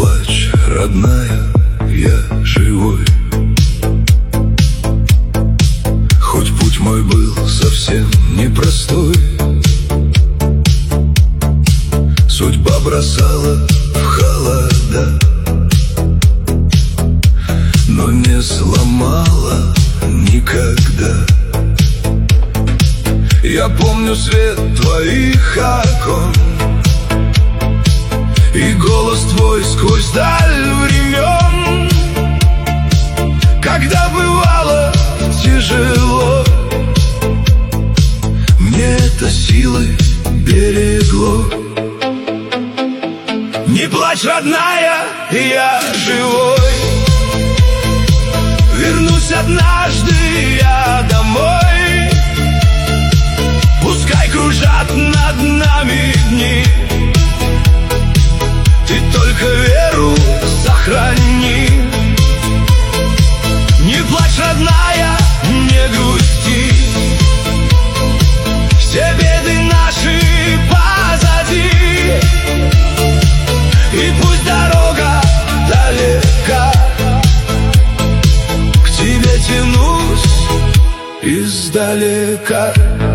плачь, родная, я живой. Хоть путь мой был совсем непростой, судьба бросала в холода, но не сломала никогда. Я помню свет твоих окон и голос твой сквозь даль времен, когда бывало тяжело, мне это силы берегло. Не плачь, родная, я живой. Вернусь однажды я домой. Пускай кружат над нами дни, ты только веру сохрани. Не плачь, родная, не грусти, все беды наши позади. И пусть дорога далека, к тебе тянусь издалека.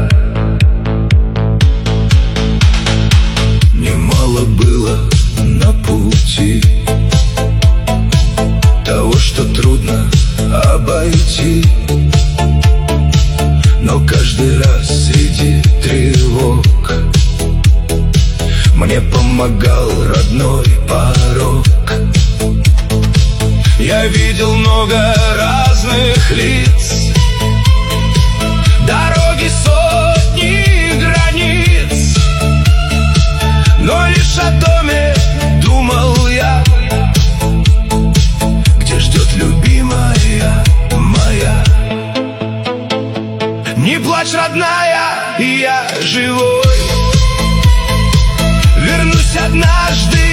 Немало было на пути того, что трудно обойти, но каждый раз среди тревог мне помогал родной порог. Я видел много разных лиц, дороги сотни границ, но лишь о доме думал я, где ждет любимая моя. Не плачь, родная, я живой. Вернусь однажды